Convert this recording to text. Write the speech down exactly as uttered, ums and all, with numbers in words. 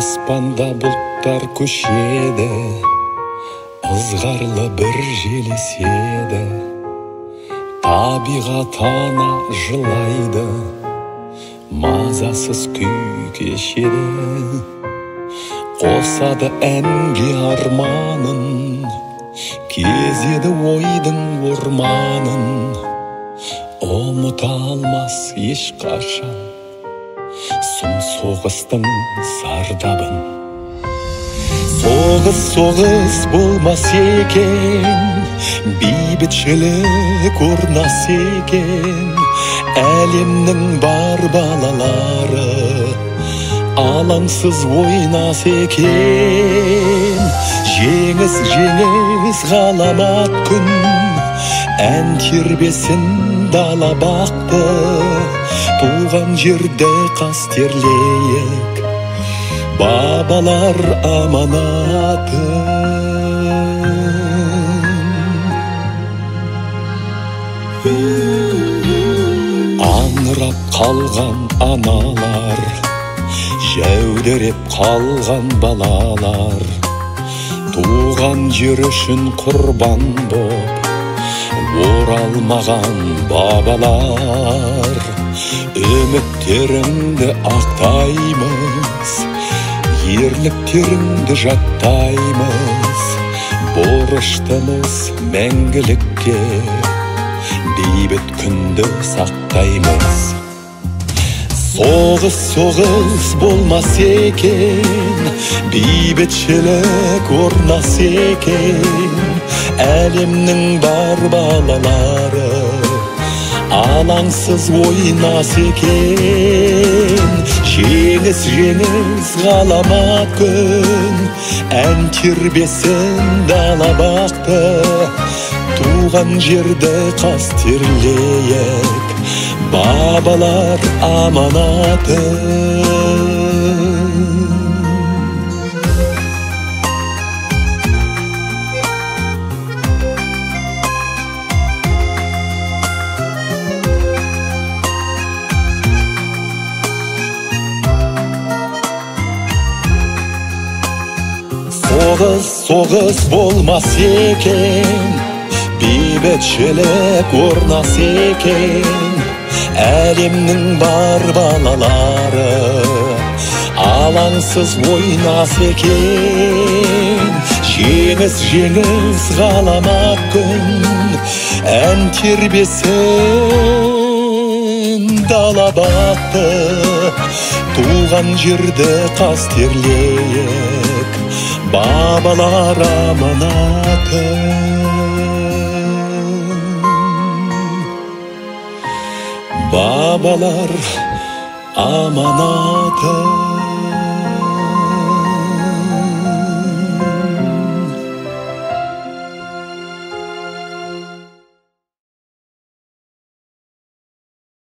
аспанда бұлттар көшеді, ызғарлы бір жел еседі, табиғат ана жылайды, мазасыз күй кешеді. Қосады әнге арманын, кезеді ойдың орманын, ұмыта алмас ешқашан сұм соғыстың зардабын. Соғыс соғыс болмас екен, бейбітшілік орнас екен, әлемнің бар балалары алаңсыз ойнас екен. Жеңіс жеңіс ғаламат күн, ән тербесін дала бақты, туған жерді қастерлейік, бабалар аманатын. Аңырап қалған аналар, жәудіреп қалған балалар, туған жер үшін құрбан боп оралмаған бабалар. Үміттеріңді ақтаймыз, ерліктеріңді жаттаймыз, борыштымыз мәңгілікке, бейбіт күнді сақтаймыз. Соғыс соғыс болмас екен, бейбітшілік орнас екен, әлемнің бар балалары алаңсыз ойнас екен. Жеңіс жеңіс ғаламат күн, ән тербесін дала бақты, туған жерді қастерлейік, бабалар аманатын. Соғыс соғыс болмас екен, бейбітшілік орнас екен, әлемнің бар балалары алаңсыз ойнас екен. Жеңіс жеңіс ғаламат күн, ән тербесін дала бақты, туған жерді қастерлейік, бабалар аманатын. Babalar amanatı.